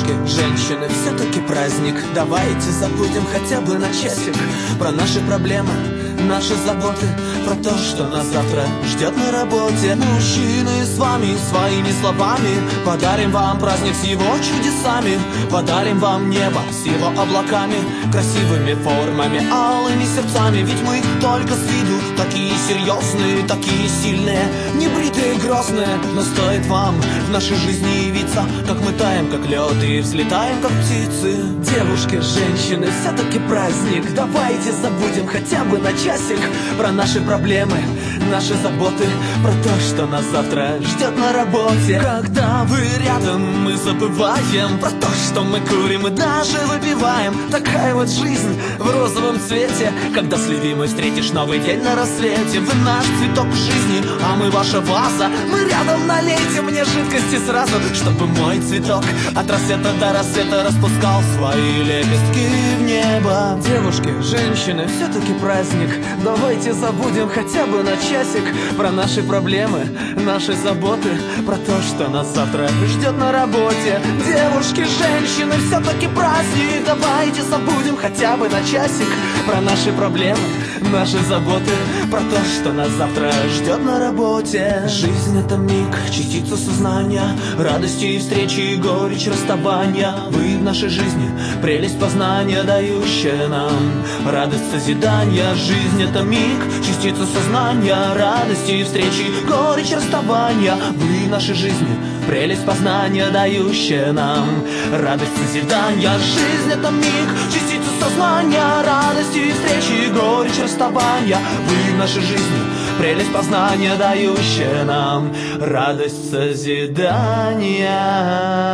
Девушки, женщины, все-таки праздник. Давайте забудем хотя бы на часик про наши проблемы, наши заботы, про то, что нас завтра ждет на работе. Мужчины, с вами своими словами подарим вам праздник с его чудесами, подарим вам небо с его облаками, красивыми формами, алыми сердцами. Ведь мы только с виду такие серьезные, такие сильные, небритые, грозные. Но стоит вам в нашей жизни явиться, как мы таем, как лед, и взлетаем, как птицы. Девушки, женщины, все-таки праздник. Давайте забудем хотя бы на часик про наши проблемы, наши заботы, про то, что нас завтра ждет на работе. Когда вы рядом, мы забываем про то, что мы курим и даже выпиваем. Такая вот жизнь в розовом цвете, когда с любимой встретишь новый день на рассвете. Вы наш цветок жизни, а мы ваша ваза. Мы рядом, налейте мне жидкости сразу, чтобы мой цветок от рассвета до рассвета распускал свои лепестки в небо. Девушки, женщины, все-таки праздник. Давайте забудем хотя бы на часик про наши проблемы, наши заботы, про то, что нас завтра ждет на работе. Девушки, женщины, все-таки праздник. Давайте забудем хотя бы на часик про наши проблемы, наши заботы, про то, что нас завтра ждет на работе. Жизнь — это миг, частица сознания, радости и встречи, и горечь расставания. Вы в нашей жизни прелесть познания, дающая нам радость созидания. Жизнь — это миг, частица сознания, радости и встречи, горечь расставания. Вы в нашей жизни прелесть познания, дающая нам радость созидания. Жизнь — это миг, частица сознания, радости и встречи, горечь расставания. Вы в нашей жизни прелесть познания, дающая нам радость созидания.